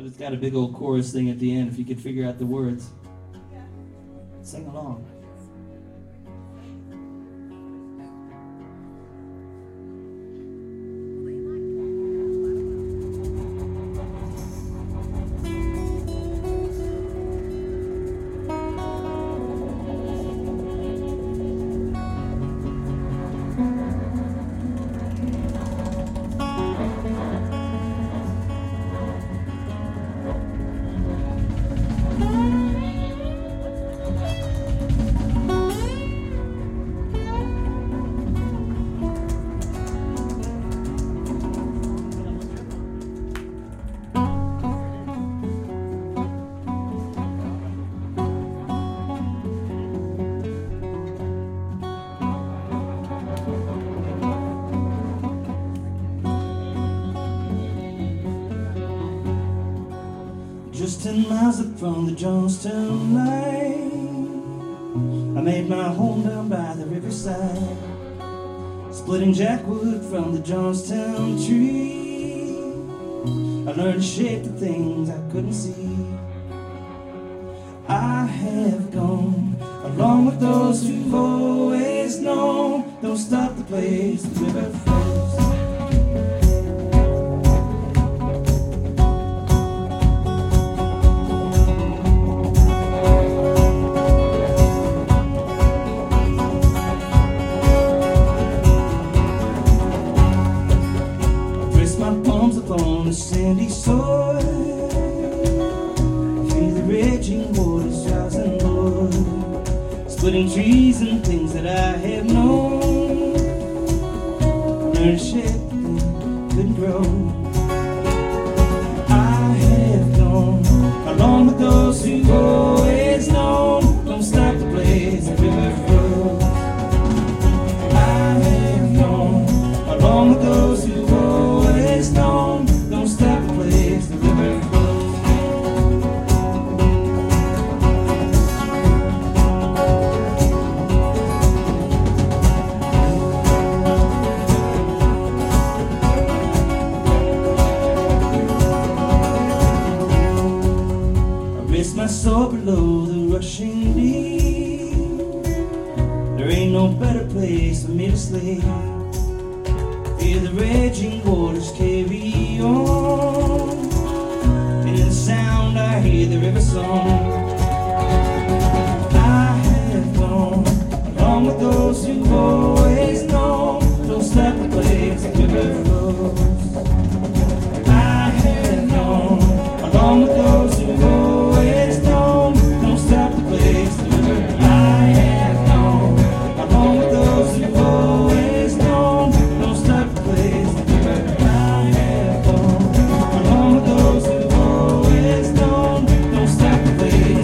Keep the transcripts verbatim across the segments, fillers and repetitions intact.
But it's got a big old chorus thing at the end if you could figure out the words. Sing along. Just ten miles up from the Jonestown line, I made my home down by the riverside, splitting jackwood from the Jonestown tree. I learned to shape the things I couldn't see. I have gone along with those who've always known, don't stop the place the river flows. On the sandy soil, feel the raging waters rising low, splitting trees and things that I have known, learned to shape things couldn't grow. I have gone along with those who've always known, don't stop the blaze the river flows. I have gone along with those who've always known, don't stop the place the river flows. I rest my soul below the rushing deep. There ain't no better place for me to sleep. Hear the raging waters carry on, and in the sound I hear the river song. I have gone along with those who've always known, don't stop the place the river flows. I have gone along with those who've always known, don't stop the place the river. I have gone along with those who've always known, don't stop the place the river. I have gone along with those who've always known, don't stop the place.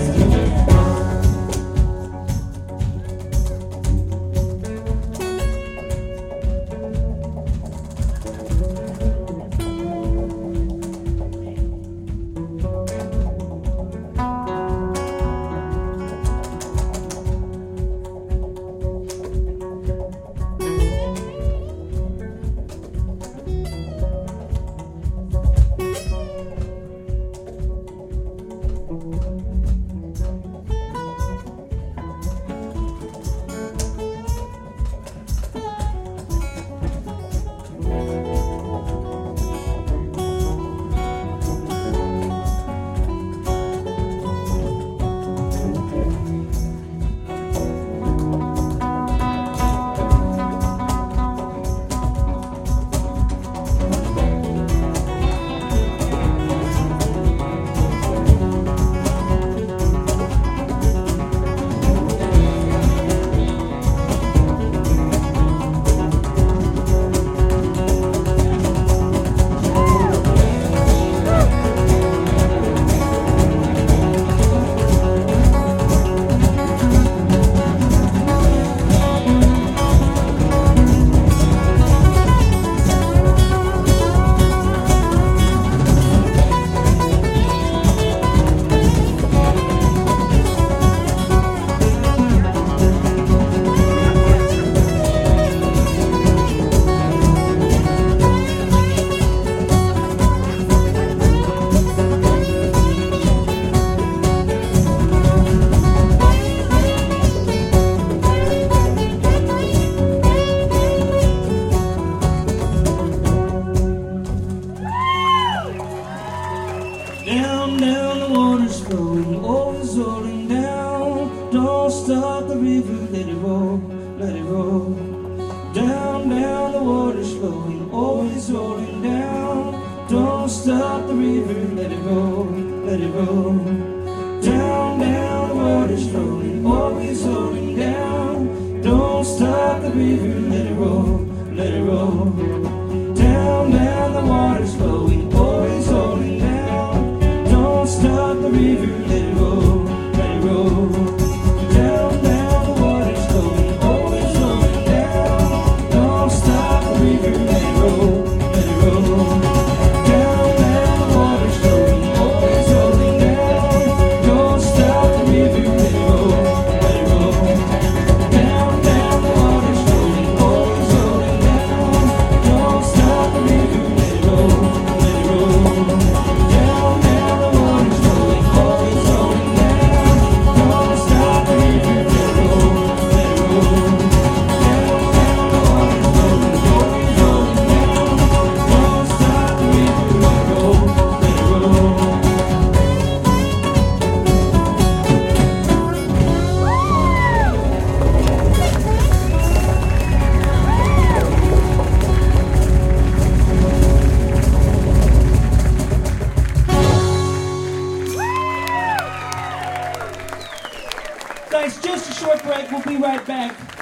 Down, down, the water's flowing, always rolling down. Don't stop the river, let it roll, let it roll. Down, down, the water's flowing, always rolling down. Don't stop the river, let it roll, let it roll. Down, down, the water's flowing, always rolling down. Don't stop the river, let it roll, let it roll. Down, down, the water's flowing, always rolling down. Don't stop the river, let it roll, let it roll. Down, down, the water's flowing, always rolling down. Don't stop the river, let it roll, let it roll. Down, down, the water's flowing, always rolling down. Don't stop the river, let it roll, let it roll. Down, down, the water's flowing, always rolling down. Don't stop the river, let it roll, let it roll. Down, down, the water's flowing, always rolling down. Don't stop the river, let it roll, let it roll. Down, down, the water's flowing, always rolling down. Don't stop the river, let it roll, let it roll. Guys, just a short break. We'll be right back.